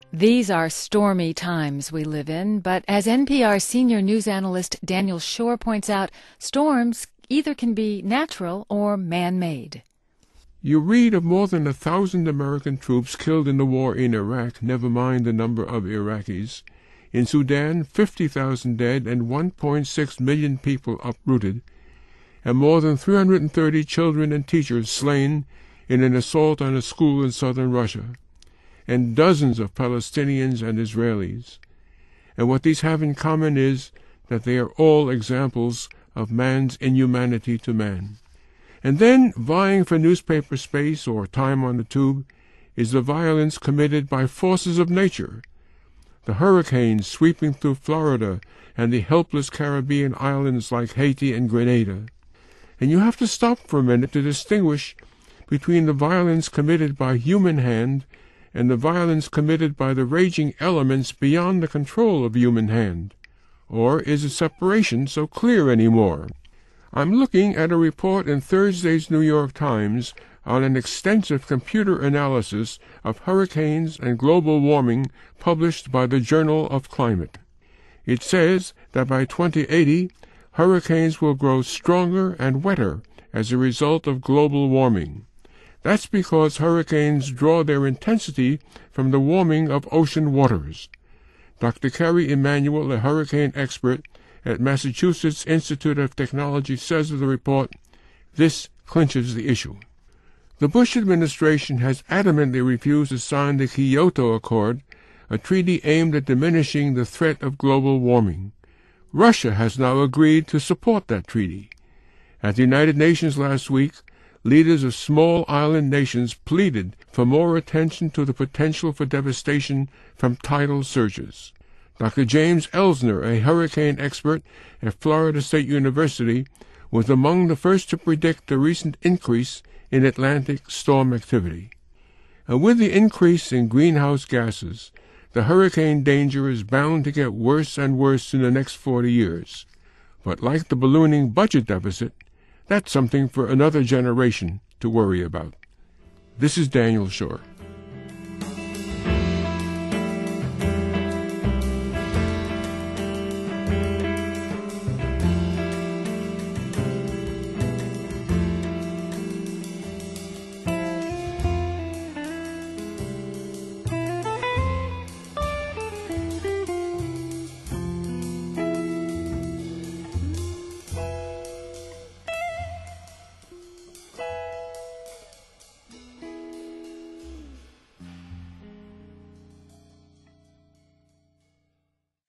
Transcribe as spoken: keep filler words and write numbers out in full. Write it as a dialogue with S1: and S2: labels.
S1: These are stormy times we live in, but as N P R senior news analyst Daniel Schorr points out, storms either can be natural or man-made.
S2: You read of more than a thousand American troops killed in the war in Iraq, never mind the number of Iraqis. In Sudan, fifty thousand dead and one point six million people uprooted, and more than three hundred thirty children and teachers slain in an assault on a school in southern Russia, and dozens of Palestinians and Israelis. And what these have in common is that they are all examples of man's inhumanity to man. And then, vying for newspaper space or time on the tube, is the violence committed by forces of nature. The hurricanes sweeping through Florida and the helpless Caribbean islands like Haiti and Grenada. And you have to stop for a minute to distinguish between the violence committed by human hand and the violence committed by the raging elements beyond the control of human hand. Or is the separation so clear anymore? I'm looking at a report in Thursday's New York Times on an extensive computer analysis of hurricanes and global warming published by the Journal of Climate. It says that by twenty eighty, hurricanes will grow stronger and wetter as a result of global warming. That's because hurricanes draw their intensity from the warming of ocean waters. Doctor Kerry Emanuel, a hurricane expert at Massachusetts Institute of Technology, says of the report, this clinches the issue. The Bush administration has adamantly refused to sign the Kyoto Accord, a treaty aimed at diminishing the threat of global warming. Russia has now agreed to support that treaty. At the United Nations last week, leaders of small island nations pleaded for more attention to the potential for devastation from tidal surges. Doctor James Elsner, a hurricane expert at Florida State University, was among the first to predict the recent increase in Atlantic storm activity. And with the increase in greenhouse gases, the hurricane danger is bound to get worse and worse in the next forty years. But like the ballooning budget deficit, that's something for another generation to worry about. This is Daniel Schorr.